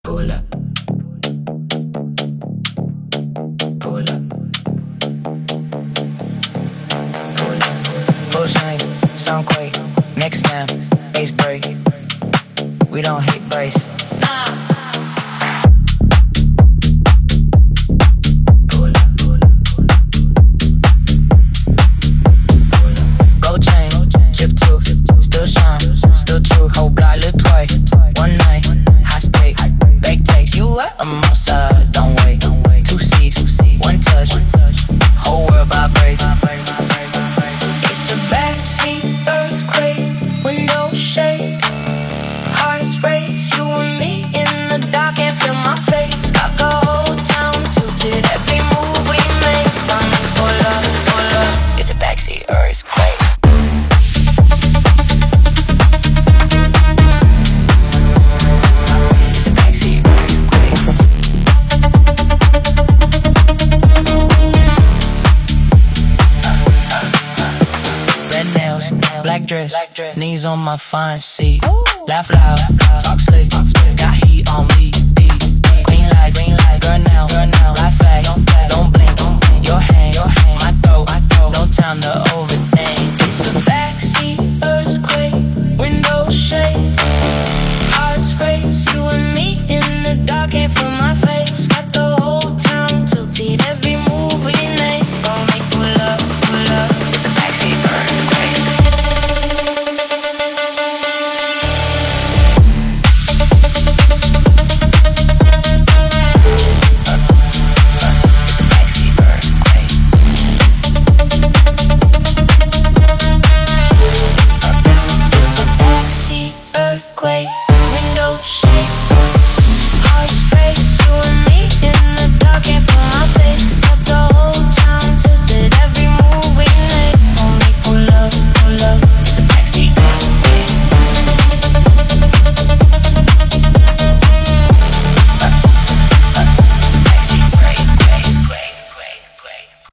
Pull up, pull up, pull up. Full shine, Soundquake, next snap, ace break. We don't hit brace. Pull up, gold chain, chip tooth, still shine, still true. Whole block look twice. One night, high stakes, bake takes. You up? I'm outside, don't wait. Two seats, one touch, whole world vibrates. It's a backseat earthquake, window shade, hearts race. You and me in the dark, can't feel my face. Got the whole town tilted, every move we make. Mommy, pull up, pull up. It's a backseat earthquake. It's a backseat earthquake. Red nails, black dress, knees on my fine seat. Laugh loud, talk slick,